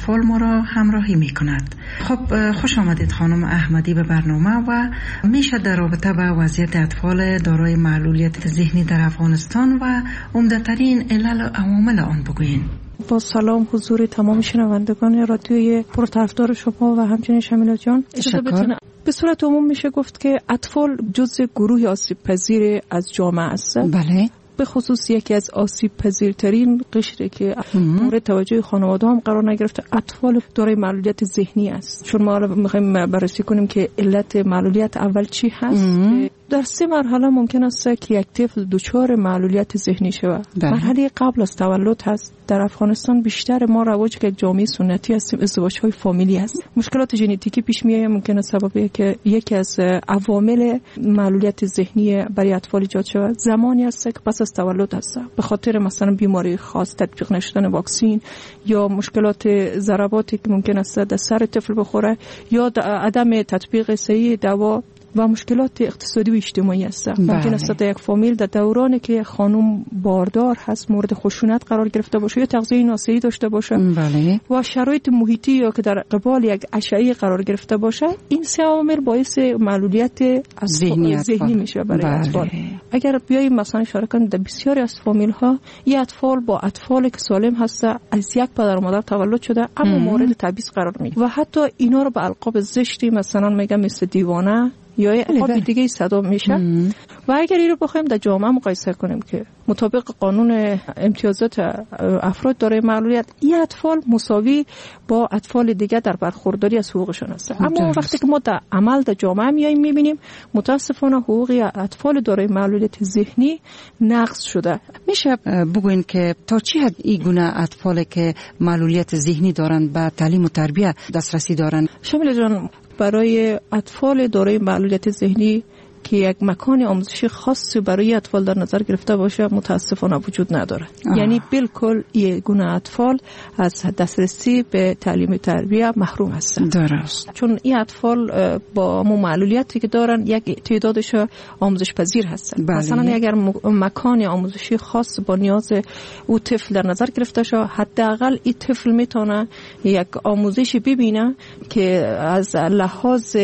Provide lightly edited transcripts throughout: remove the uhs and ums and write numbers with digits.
اطفال ما را همراهی می کند. خب خوش آمدید خانم احمدی به برنامه و میشه در رابطه با وضعیت اطفال دارای معلولیت ذهنی در افغانستان و عمده‌ترین علل و عوامل آن بگویید؟ با سلام حضور تمام شنوندگان رادیوی پرطرفدار شما و همچنین شمیلا جان. به صورت عموم میشه گفت که اطفال جزء گروه آسیب پذیر از جامعه است. بله. به خصوص یکی از آسیب پذیرترین قشری که مورد توجه خانواده هم قرار نگرفته اطفال دارای معلولیت ذهنی است. چون ما میخوایم بررسی کنیم که علت معلولیت اول چی هست. در 3 مرحله ممکن است که یک طفل دچار معلولیت ذهنی شود. مرحله قبل از تولد هست. در افغانستان بیشتر ما رواج که جامعه سنتی هستیم ازدواج‌های فامیلی است. مشکلات ژنتیکی پیش میاد، ممکن است سبب که یکی از عوامل معلولیت ذهنی برای اطفال ایجاد شود زمانی است که پس از تولد هست، به خاطر مثلا بیماری خاص، تطبیق نشدن واکسن یا مشکلات ضرباتی که ممکن است در سر طفل بخوره یا عدم تطبیق صحیح دوا و مشکلات اقتصادی و اجتماعی است. ممکن است در یک فامیل در دورانی که خانم باردار هست مورد خشونت قرار گرفته باشه یا تغذیه ناسالم داشته باشه و شرایط محیطی یا که در قبال یک اشعه قرار گرفته باشه، این 3 عامل باعث معلولیت ذهنی میشه برای اطفال. اگر بیایم مثلا اشاره کنیم در بسیاری از فامیل ها این اطفال با اطفال که سالم هست از یک پدر و مادر تولد شده اما مورد تبعیض قرار میگیره و حتی اینا رو به القاب زشتی مثلا میگم مثل دیوانه یا القاب دیگه صدا میشه. و اگر این رو بخوایم در جامعه مقایسه کنیم که مطابق قانون امتیازات افراد دارای معلولیت این اطفال مساوی با اطفال دیگه در برخورداری از حقوقشون هست. اما وقتی که ما در عمل در جامعه میایم میبینیم متاسفانه حقوق اطفال دارای معلولیت ذهنی نقض شده. میشه بگوین که تا چه حد این گونه اطفال که معلولیت ذهنی دارن به تعلیم و تربیت دسترسی دارن؟ شامل جان، برای اطفال دارای معلولیت ذهنی که یک مکان آموزشی خاصی برای اطفال در نظر گرفته باشه متاسفانه وجود نداره. یعنی بالکل این گونه اطفال از دسترسی به تعلیم و تربیت محروم هستند. درست. چون این اطفال با معلولیتی که دارن یک تعدادش آموزش پذیر هستند. مثلا اگر مکان آموزشی خاص با نیاز او طفل در نظر گرفته شه، حداقل این طفل میتونه یک آموزشی ببینه که از لحاظ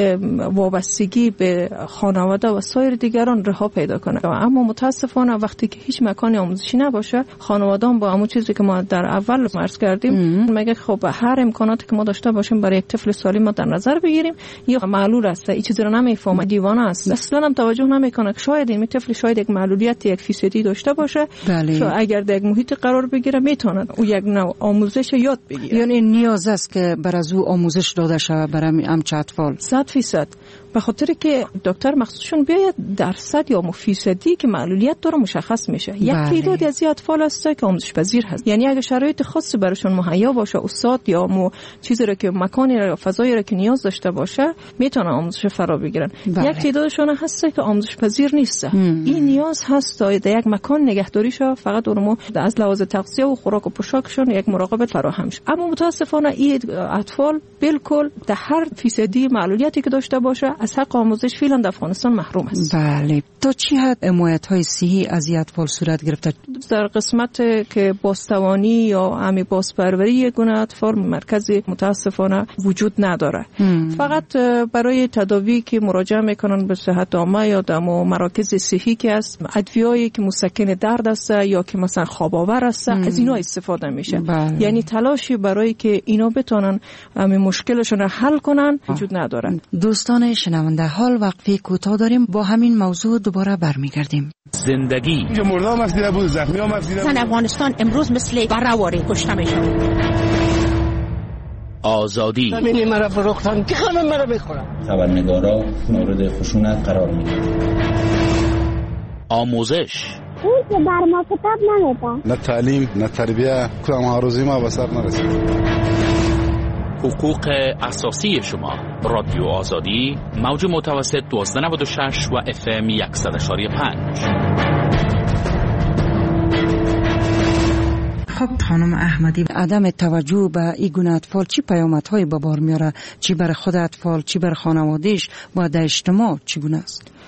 وابستگی به خانواده و سایر دیگران رها پیدا کنه. اما متاسفانه وقتی که هیچ مکان آموزشی نباشه، خانواده‌ها با همون چیزی که ما در اول عرض کردیم میگه خب هر امکاناتی که ما داشته باشیم برای یک طفل سالم ما در نظر بگیریم، یا معلول است، این چیزی رو نمیفهمه، دیوانه است، اصلا هم توجه نمیکنه که شاید این طفل شاید یک معلولیت 1% داشته باشه. اگر در یک محیط قرار بگیره میتونه او یک نوع آموزش یاد بگیره. یعنی نیاز است که بر از او آموزش داده شود برای همچه اطفال. 100%. به خاطر که دکتر مخصوصشون بیاید درصد یا فیصدی که معلولیت داره مشخص میشه. یک تعدادی از اطفال هست که آموزش پذیر هست. یعنی اگه شرایط خاصی براشون مهیا باشه، استاد یا چیزی رو که مکانی رو یا فضایی رو که نیاز داشته باشه، میتونن آموزش فرا بگیرن. یک تعدادشون هست که آموزش پذیر نیست. این نیاز هست تا در یک مکان نگهداری شه، فقط اونمو از لحاظ تغذیه و خوراک و پوشاکشون یک مراقبت فراهم شه. اما متاسفانه این اطفال بالکل در هر فیصدی معلولیتی که داشته باشه از حق آموزش فعلا در افغانستان محروم است. بله. تا چه حد حمایت‌های صحی از این اطفال صورت گرفته؟ در قسمت که بازتوانی یا همی بازپروری گونه اطفال مرکزی متاسفانه وجود نداره. فقط برای تداوی که مراجعه میکنن به صحت عامه یا در مراکز صحی که است، ادویه‌ای که مسکن درد است یا که مثلا خواب آور است، از اینا استفاده میشه. یعنی تلاشی برای که اینا بتونن همین مشکلشون رو حل کنن وجود نداره. دوستان شنونده، حال وقفه کوتاه داریم، با همین موضوع دوباره برمیگردیم. زندگی اینجا مردم افسیده بود، زخمی هم افسیده بود. افغانستان امروز مثل برآوری کشته میشه. آزادی زمین مرا فروختن که خانم مرا بخورن. خبرنگارا مورد خشونت قرار میگیرن. آموزش اون که بر ما کتاب نمیده، نه تعلیم نه تربیه، کدام هروزی ما به سر نرسید. حقوق اساسی شما. رادیو آزادی، موج متوسط 1296 و FM 100.5. خب خانم احمدی، عدم توجه به این گونه اطفال چی پیامدهایی به بار میاره؟ چی برای خود اطفال، چی برای خانوادهش و در اجتماع چگونه است؟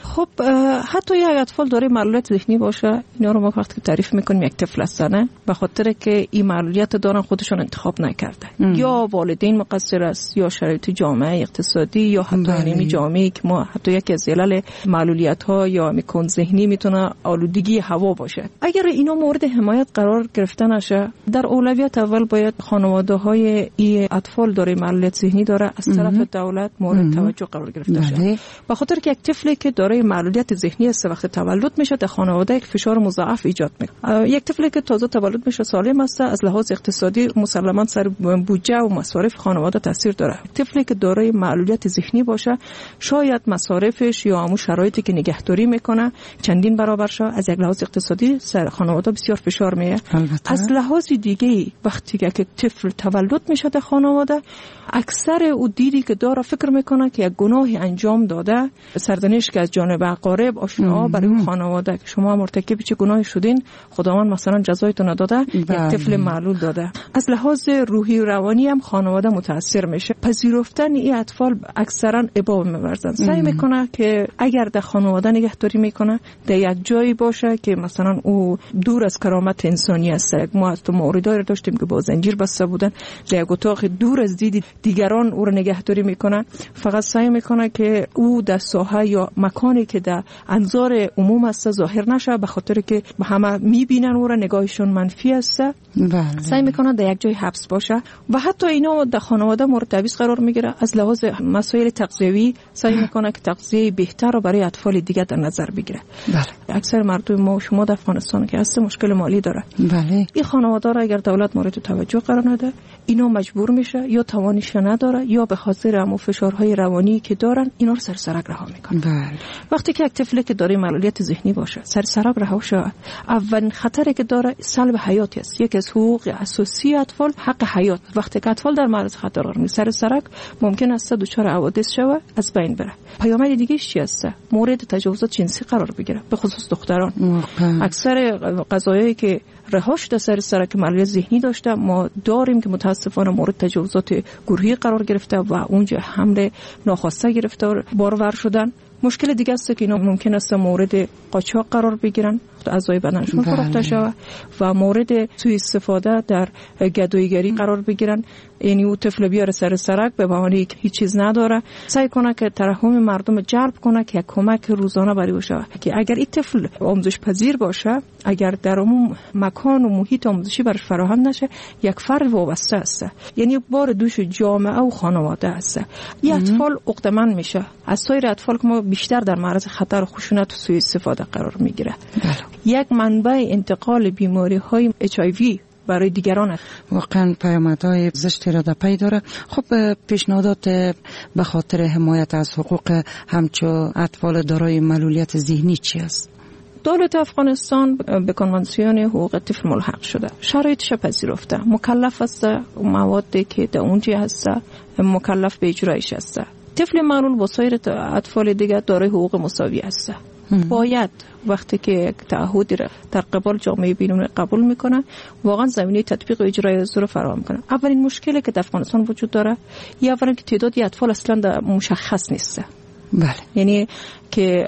خب حتی یک اطفال داره معلولیت ذهنی باشه، اینا رو ما وقتی تعریف میکنیم یک طفل هستن، به خاطر که این معلولیت دارن خودشون انتخاب نکرده. یا والدین مقصر است، یا شرایط جامعه اقتصادی، یا حتی نیمی جامعه که ما حتی یکی از علل معلولیت ها یا میکن ذهنی میتونه آلودگی هوا باشه. اگر اینا مورد حمایت قرار گرفته نشه، در اولویت اول باید خانواده های این اطفال داره معلولیت ذهنی داره از طرف دولت مورد توجه قرار گرفته شه. به خاطر که یک طفلی که داره معلولیت ذهنی است وقتی تولد میشه در خانواده یک فشار مضاعف ایجاد میکنه. یک طفلی که تازه تولد میشه سالم است، از لحاظ اقتصادی مسلماً سر بودجه و مصارف خانواده تاثیر داره. طفلی که دارای معلولیت ذهنی باشه شاید مصارفش یا همون شرایطی که نگهداری میکنه چندین برابر شه. از یک لحاظ اقتصادی سر خانواده بسیار فشار میاد. از لحاظ دیگه وقتی که طفل تولد میشه در خانواده، اکثر او دیدی که داره فکر میکنه که یک گناهی انجام داده، سرزنش که از جانب اقارب آشنا برای اون خانواده که شما مرتکب چه گناهی شدین، خداوند مثلا جزایتون نداده، یک طفل معلول داده. از لحاظ روحی و روانی هم خانواده متاثر میشه. پذیرفتن این اطفال اکثرا ابا می‌ورزن. سعی میکنه که اگر در خانواده نگهداری میکنه در یک جایی باشه که مثلا او دور از کرامت انسانی است. ما از موردی داشتیم که با زنجیر بسته بودن، در یک اتاق دور از دید دیگران او رو نگهداری میکنه. فقط سعی میکنه که او در ساحه یا مکانی که در انظار عموم است ظاهر نشه، به خاطر که همه میبینن او رو، نگاهشون منفی است. سعی میکنه در یک جای حبس باشه و حتی اینا در خانواده مورد تبعیض قرار میگیره. از لحاظ مسائل تغذیوی سعی میکنه که تغذیه بهتر رو برای اطفال دیگه در نظر بگیره. اکثر مردم ما و شما در افغانستان که هست مشکل مالی داره. این خانواده را اگر دولت مورد توجه قرار نده، اینا مجبور میشه یا توانش نداره یا به خاطر همون فشارهای روانی که دارن اینا رو سر سرک رها میکنن. وقتی که یک طفلی که داره معلولیت ذهنی باشه سر سرک رها شه، اولین خطری که داره سلب حیاتی است. یکی از حقوق اساسی اطفال حق حیات. وقتی که اطفال در معرض خطر قرار میگیره، سر سرک ممکن است دچار حوادث شوه، از بین بره. پیامد دیگه چی است؟ مورد تجاوزات جنسی قرار بگیره، به خصوص دختران. اکثر قضایایی که رها شده سر سرک معلولیت ذهنی داشته ما داریم که متاسفانه مورد تجاوزات گروهی قرار گرفته و اونجا حمله ناخواسته گرفتار بارور شدن. مشکل دیگه است که اینا ممکن است مورد قاچاق قرار بگیرن، اعضای بدنشون فروخته شود و مورد سوء استفاده در گداییگری قرار بگیرن. یعنی او طفل بیاره سر سرک به بهانه که هیچ چیز نداره، سعی کنه که ترحم مردم جلب کنه که کمک روزانه برای باشه. که اگر این طفل آموزش پذیر باشه، اگر در عموم مکان و محیط آموزشی برش فراهم نشه، یک فرد وابسته است. یعنی بار دوش جامعه و خانواده است. این اطفال عقده‌مند میشه. از سایر اطفال که ما بیشتر در معرض خطر خشونت و سوء استفاده قرار میگیره. یک منبع انتقال بیماری‌های HIV برای دیگران. واقعا پیامدهای زشتی را در پی داره. خب پیشنهادات به خاطر حمایت از حقوق همچو اطفال دارای معلولیت ذهنی چی است؟ دولت افغانستان به کنوانسیون حقوق طفل ملحق شده، شرایطش پذیرفته، مکلف است موادی که در اونجا هست مکلف به اجرایش است. طفل معلول و سایر اطفال دیگر دارای حقوق مساوی است. باید وقتی که تعهدی را در قبال جامعه بین‌المللی قبول میکنه، واقعا زمینه تطبیق و اجرای از رو فراهم کنه. اولین مشکلی که در افغانستان وجود داره، اولا که تعدادی اطفال اصلا مشخص نیست. یعنی که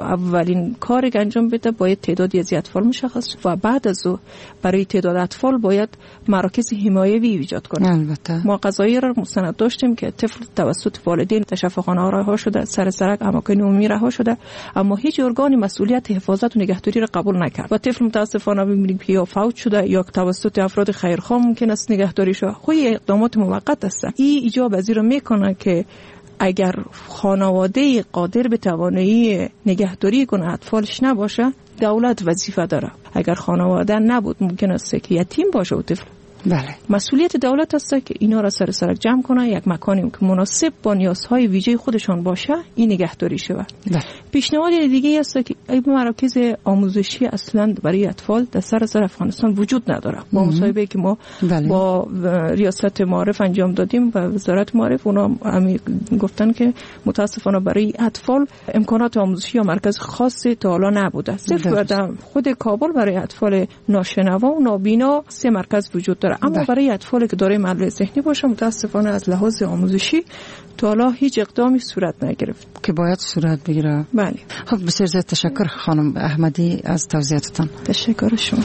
اولین کاری که انجام بده باید تعدادی از اطفال مشخص و بعد از او برای تعداد اطفال باید مراکز حمایوی ایجاد کنه. البته ما قضایی را مستند داشتیم که طفل توسط والدین در شفاخانه رها شده، سر سرک اماکن عمومی رها شده، اما هیچ ارگانی مسئولیت حفاظت و نگهداری را قبول نکرد و طفل متاسفانه می‌بینیم که یا فوت شده یا توسط افراد خیرخواه ممکن است نگهداری شه. خب اقدامات موقت است. این ایجاب از این را میکنه که اگر خانواده قادر به توانایی نگهداری کنه اطفالش نباشه، دولت وظیفه داره. اگر خانواده نبود ممکن است که یتیم باشه و طفل. مسئولیت دولت است که اینا را سر سرک جمع کنه، یک مکانی که مناسب با نیازهای ویژه خودشان باشه این نگهداری شود. پیشنهاد دیگه است که این مراکز آموزشی اصلا برای اطفال در سراسر افغانستان وجود نداره. با مصاحبه که ما با ریاست معارف انجام دادیم و وزارت معارف، اونا هم گفتن که متاسفانه برای اطفال امکانات آموزشی یا مرکز خاصی تا حالا نبوده. صرف در خود کابل برای اطفال ناشنوا و نابینا 3 مرکز وجود داره. داره. اما برای اطفالی که دارای معلولیت ذهنی باشه متاسفانه از لحاظ آموزشی تا حالا هیچ اقدامی صورت نگرفت که باید صورت بگیره. بله. خب بسیار زیاد تشکر خانم احمدی از توضیحاتتان. تشکر شما.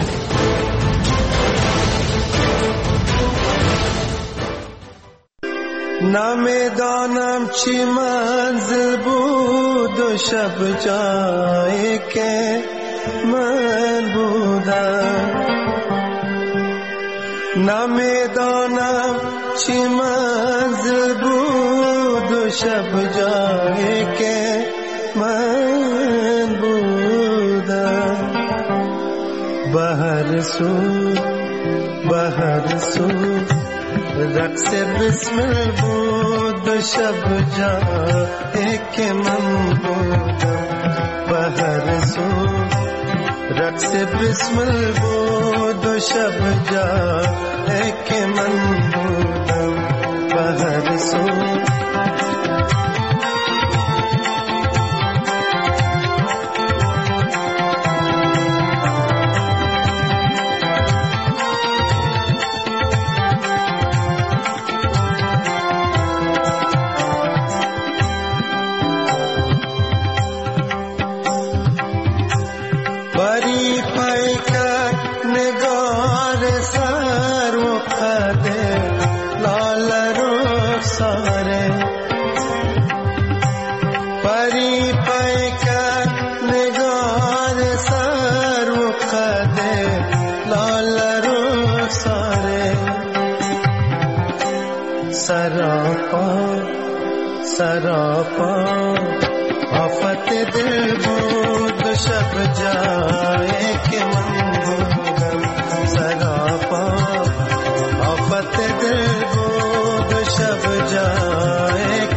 نمیدانم چی منزل بود و شب جایی که من بودم، نمیدانم چی منزل بود و شب جایی که من بودم. بهر سو رقص بسمل بود و شب جایی که من بودم. بهر سو رقص بسمل بود و شب جایی که من بودم. بهر سو सरापा आफत दिल بود शब जाए के मन भूलम. सरापा आफत दिल بود शब जाए